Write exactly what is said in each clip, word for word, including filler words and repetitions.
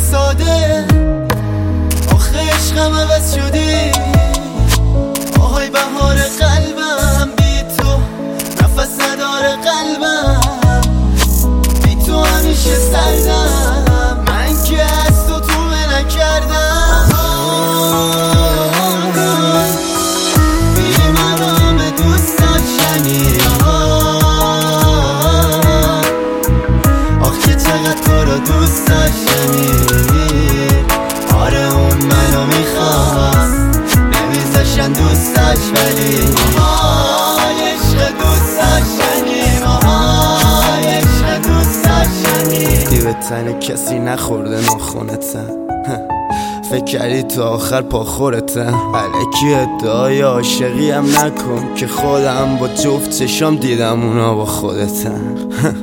ساده آخه عشقم عوض شدی آهای بهار قلبم بی تو نفس نداره قلبم بی تو همیشه سردم من که از تو توبه نکردم بی مرام دوست داشتنی آخ که چقدر تو رو دوست داشتنی آره اون منو میخواست نمیذاشن دوست داشت ولی آهای عشق دوست داشتنی آهای عشق دوست داشتنی دی به تن کسی نخورده ناخونتن فکر کردی تو آخر پاخورتن الکی ادعای عاشقی هم نکن که خودم با جفت چشام دیدم اونا با خودتن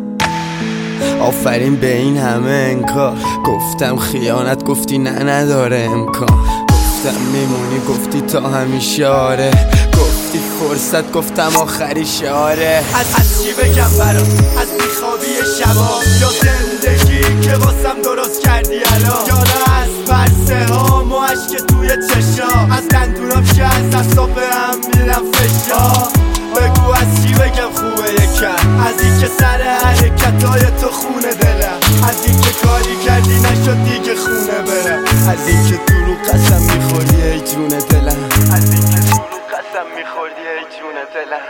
آفرین به این همه انکار گفتم خیانت گفتی نه نداره امکان گفتم میمونی گفتی تا همیشه آره گفتی فرصت گفتم آخری شاره از از چی بگم برات از بیخوابی شبا یا زندگی که واسم درست کردی الان یا نه از پرسه ها و عشق توی چشام از دندونام که از اصاب هم میرم فشار بگو از چی بگم خوبه یکم از این که سر حرکتای تو خونه دلم از این که کاری کردی نشد دیگه خونه برم از این که دروغ قسم میخوردی ای جون دلم از این که دروغ قسم میخوردی ای جون دلم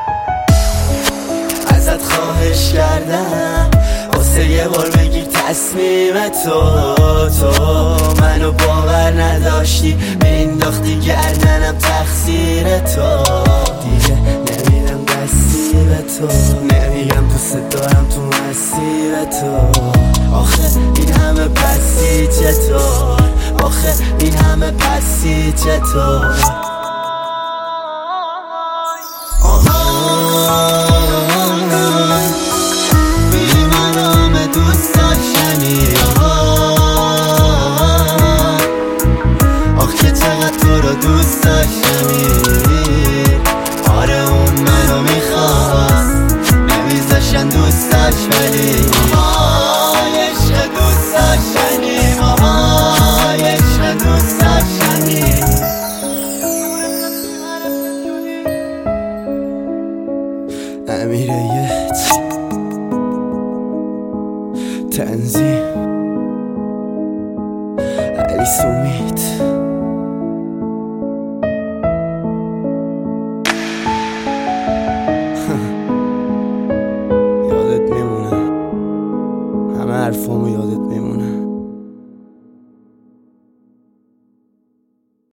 ازت خواهش کردم واسه یه بار بگیر تصمیم تو تو منو باور نداشتی مینداختی گردنم تقصیر تو دیگه نمیدم دستی به تو نمیگم دوست دارم تو مسیر تو آخه این همه پسی چطور آخه این همه پسی چطور دوست داشتنی آره اون منو میخواست نمیذاشن دوست داشت ولی آهای عشق دوست داشتنی آهای عشق دوست داشتنی امیریت تنظیم علی سومیت حرفامو یادت